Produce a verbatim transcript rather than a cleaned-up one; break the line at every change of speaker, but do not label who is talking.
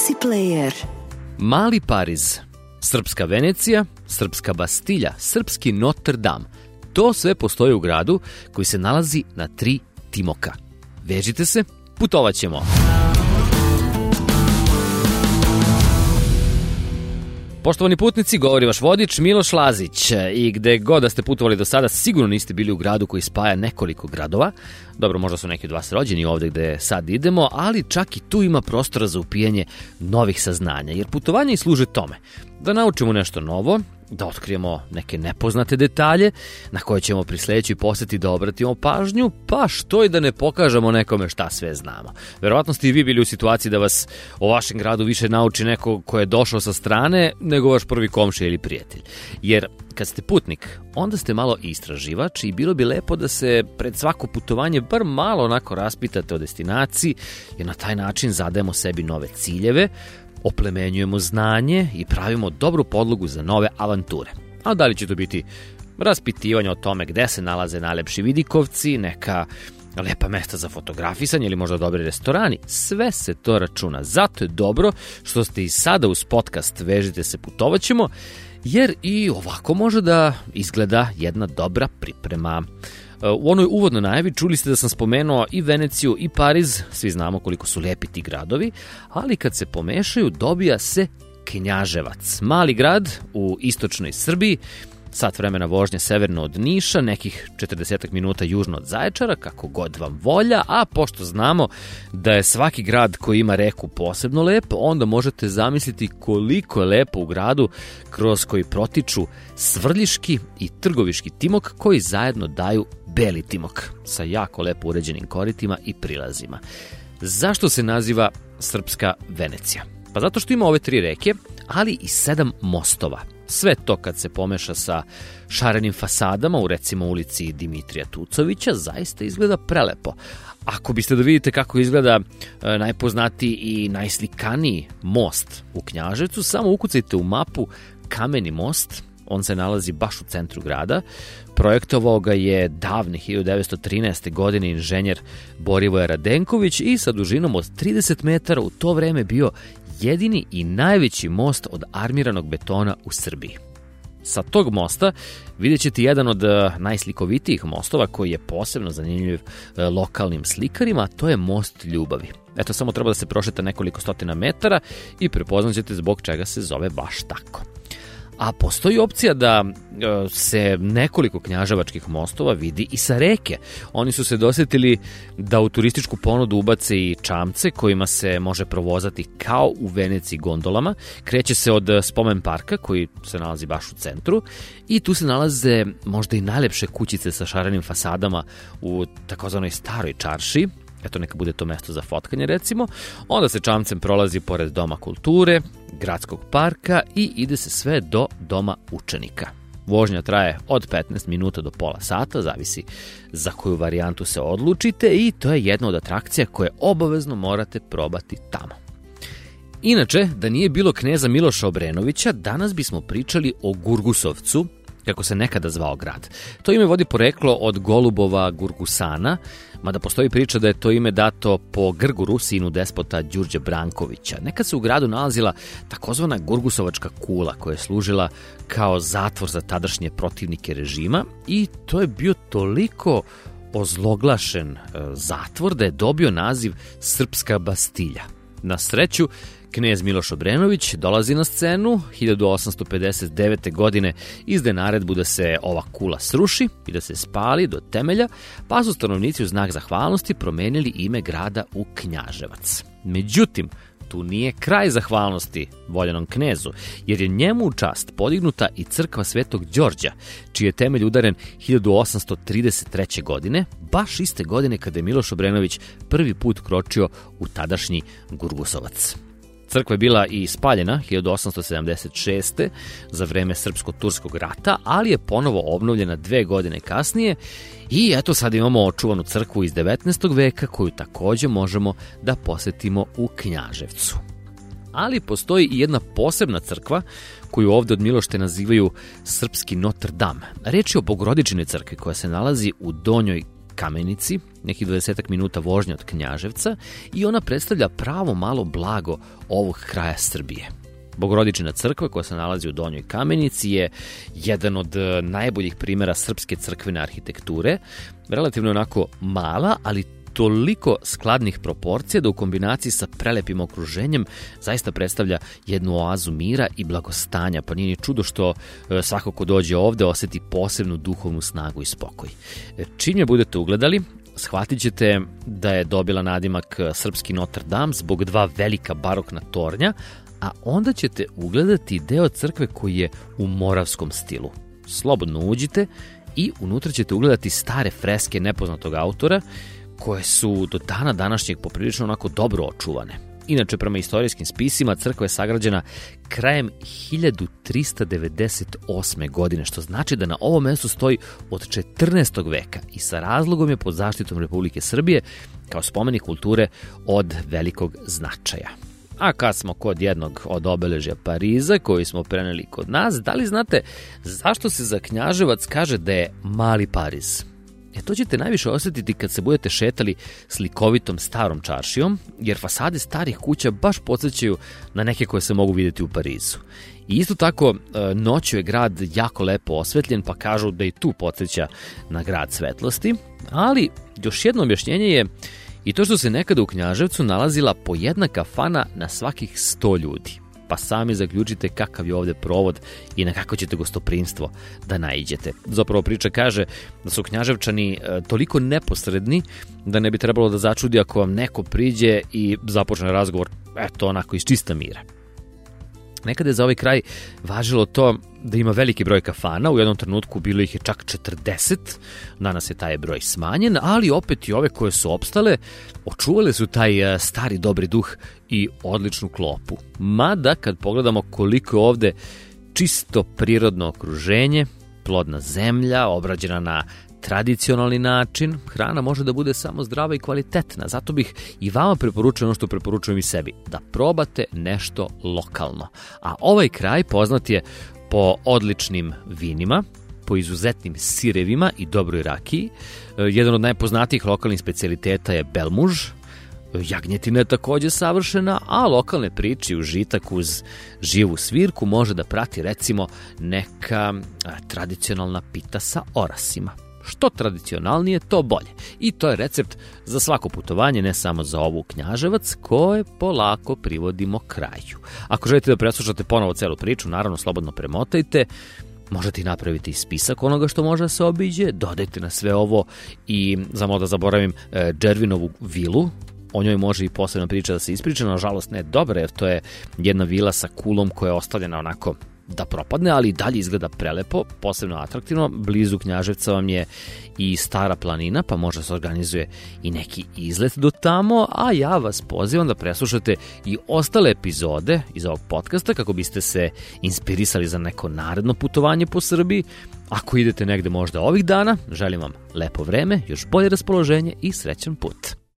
Galaxy Player.
Mali Pariz, srpska Venecija, srpska Bastilja, srpski Notre Dame. To sve postoji u gradu koji se nalazi na tri timoka. Vežite se, putovat ćemo. Poštovani putnici, govori vaš vodič Miloš Lazić i gde god da ste putovali do sada, sigurno niste bili u gradu koji spaja nekoliko gradova. Dobro, možda su neki od vas rođeni ovde gde sad idemo, ali čak i tu ima prostora za upijanje novih saznanja, jer putovanje i služe tome da naučimo nešto novo, da otkrijemo neke nepoznate detalje na koje ćemo pri sledećoj poseti da obratimo pažnju, pa što i da ne pokažemo nekome šta sve znamo. Verovatno ste i vi bili u situaciji da vas o vašem gradu više nauči neko ko je došao sa strane nego vaš prvi komšija ili prijatelj. Jer kad ste putnik, onda ste malo istraživač i bilo bi lepo da se pred svako putovanje bar malo onako raspitate o destinaciji, jer na taj način zadajemo sebi nove ciljeve, oplemenjujemo znanje i pravimo dobru podlogu za nove avanture. A da li će to biti raspitivanje o tome gde se nalaze najlepši vidikovci, neka lepa mesta za fotografisanje ili možda dobri restorani, sve se to računa. Zato je dobro što ste i sada uz podcast Vežite se, putovat ćemo, jer i ovako može da izgleda jedna dobra priprema. U onoj uvodnoj najavi čuli ste da sam spomenuo i Veneciju i Pariz, svi znamo koliko su lepi ti gradovi, ali kad se pomešaju dobija se Knjaževac, mali grad u istočnoj Srbiji, sat vremena vožnje severno od Niša, nekih četrdeset minuta južno od Zaječara, kako god vam volja, a pošto znamo da je svaki grad koji ima reku posebno lep, onda možete zamisliti koliko je lepo u gradu kroz koji protiču Svrljiški i Trgoviški timok koji zajedno daju Beli timok sa jako lepo uređenim koritima i prilazima. Zašto se naziva Srpska Venecija? Pa zato što ima ove tri reke, ali i sedam mostova. Sve to kad se pomeša sa šarenim fasadama u recimo ulici Dimitrija Tucovića zaista izgleda prelepo. Ako biste da vidite kako izgleda e, najpoznatiji i najslikaniji most u Knjaževcu, samo ukucajte u mapu Kameni most, on se nalazi baš u centru grada. Projektovao ga je davne hiljadu devetsto trinaeste. godine inženjer Borivoje Radenković i sa dužinom od trideset metara u to vreme bio jedini i najveći most od armiranog betona u Srbiji. Sa tog mosta vidjet ćete jedan od najslikovitijih mostova koji je posebno zanimljiv lokalnim slikarima, to je most ljubavi. Eto, samo treba da se prošeta nekoliko stotina metara i prepoznat ćete zbog čega se zove baš tako. A postoji opcija da se nekoliko knjaževačkih mostova vidi i sa reke. Oni su se dosetili da u turističku ponudu ubace i čamce kojima se može provozati kao u Veneciji gondolama. Kreće se od spomen parka koji se nalazi baš u centru i tu se nalaze možda i najlepše kućice sa šarenim fasadama u takozvanoj staroj čaršiji. Eto, neka bude to mesto za fotkanje recimo. Onda se čamcem prolazi pored Doma kulture, Gradskog parka i ide se sve do Doma učenika. Vožnja traje od petnaest minuta do pola sata, zavisi za koju varijantu se odlučite i to je jedna od atrakcija koje obavezno morate probati tamo. Inače, da nije bilo kneza Miloša Obrenovića, danas bismo pričali o Gurgusovcu, kako se nekada zvao grad. To ime vodi poreklo od golubova Gurgusana, mada postoji priča da je to ime dato po Grguru, sinu despota Đurđa Brankovića. Nekad se u gradu nalazila takozvana Gurgusovačka kula koja je služila kao zatvor za tadašnje protivnike režima i to je bio toliko ozloglašen zatvor da je dobio naziv Srpska Bastilja. Na sreću, knez Miloš Obrenović dolazi na scenu, hiljadu osamsto pedeset devete. godine izdaje naredbu da se ova kula sruši i da se spali do temelja, pa su stanovnici u znak zahvalnosti promenili ime grada u Knjaževac. Međutim, tu nije kraj zahvalnosti voljenom knezu, jer je njemu u čast podignuta i crkva Svetog Đorđa, čiji je temelj udaren hiljadu osamsto trideset treće. godine, baš iste godine kada je Miloš Obrenović prvi put kročio u tadašnji Gurgusovac. Crkva je bila i spaljena hiljadu osamsto sedamdeset šeste. za vreme Srpsko-turskog rata, ali je ponovo obnovljena dve godine kasnije i eto sad imamo očuvanu crkvu iz devetnaestog. veka koju takođe možemo da posetimo u Knjaževcu. Ali postoji i jedna posebna crkva koju ovde od Milošte nazivaju srpski Notre Dame. Reč je o Bogorodičinoj crkvi koja se nalazi u Donjoj Kamenici, nekih dvadesetak minuta vožnje od Knjaževca, i ona predstavlja pravo malo blago ovog kraja Srbije. Bogorodičina crkva koja se nalazi u Donjoj Kamenici je jedan od najboljih primjera srpske crkvene arhitekture, relativno onako mala, ali toliko skladnih proporcija da u kombinaciji sa prelepim okruženjem zaista predstavlja jednu oazu mira i blagostanja, pa nije ni čudo što svako ko dođe ovde oseti posebnu duhovnu snagu i spokoj. Čim je budete ugledali, shvatit ćete da je dobila nadimak srpski Notre Dame zbog dva velika barokna tornja, a onda ćete ugledati deo crkve koji je u moravskom stilu. Slobodno uđite i unutra ćete ugledati stare freske nepoznatog autora, koje su do dana današnjeg poprilično onako dobro očuvane. Inače, prema istorijskim spisima, crkva je sagrađena krajem hiljadu trista devedeset osme. godine, što znači da na ovom mestu stoji od četrnaestog veka i sa razlogom je pod zaštitom Republike Srbije kao spomenik kulture od velikog značaja. A kad smo kod jednog od obeležja Pariza koji smo preneli kod nas, da li znate zašto se za Knjaževac kaže da je mali Pariz? E, to ćete najviše osjetiti kad se budete šetali slikovitom starom čaršijom, jer fasade starih kuća baš podsjećaju na neke koje se mogu vidjeti u Parizu. I isto tako, noću je grad jako lepo osvetljen, pa kažu da i tu podsjeća na grad svetlosti, ali još jedno objašnjenje je i to što se nekada u Knjaževcu nalazila po jedna kafana na svakih sto ljudi. Pa sami zaključite kakav je ovde provod i na kako ćete gostoprimstvo da naiđete. Zapravo priča kaže da su Knjaževčani toliko neposredni da ne bi trebalo da začudi ako vam neko priđe i započne razgovor, eto, onako iz čista mira. Nekada je za ovaj kraj važilo to da ima veliki broj kafana, u jednom trenutku bilo ih je čak četrdeset, danas je taj broj smanjen, ali opet i ove koje su opstale očuvale su taj stari dobri duh i odličnu klopu. Mada kad pogledamo koliko je ovde čisto prirodno okruženje, plodna zemlja, obrađena na tradicionalni način, hrana može da bude samo zdrava i kvalitetna. Zato bih i vama preporučio ono što preporučujem i sebi, da probate nešto lokalno. A ovaj kraj poznat je po odličnim vinima, po izuzetnim sirevima i dobroj rakiji. Jedan od najpoznatijih lokalnih specijaliteta je belmuž. Jagnjetina je takođe savršena, a lokalne priče i užitak uz živu svirku može da prati recimo neka tradicionalna pita sa orasima. Što tradicionalnije, to bolje. I to je recept za svako putovanje, ne samo za ovu Knjaževac, koje polako privodimo kraju. Ako želite da preslušate ponovo celu priču, naravno slobodno premotajte, možete i napraviti spisak onoga što može da se obiđe, dodajte na sve ovo i, zamalo da zaboravim, Džervinovu vilu. O njoj može i posebna priča da se ispriča, nažalost ne dobra, jer to je jedna vila sa kulom koja je ostavljena onako da propadne, ali i dalje izgleda prelepo, posebno atraktivno. Blizu Knjaževca vam je i Stara planina, pa možda se organizuje i neki izlet do tamo, a ja vas pozivam da preslušate i ostale epizode iz ovog podcasta kako biste se inspirisali za neko naredno putovanje po Srbiji. Ako idete negde možda ovih dana, želim vam lepo vreme, još bolje raspoloženje i srećan put.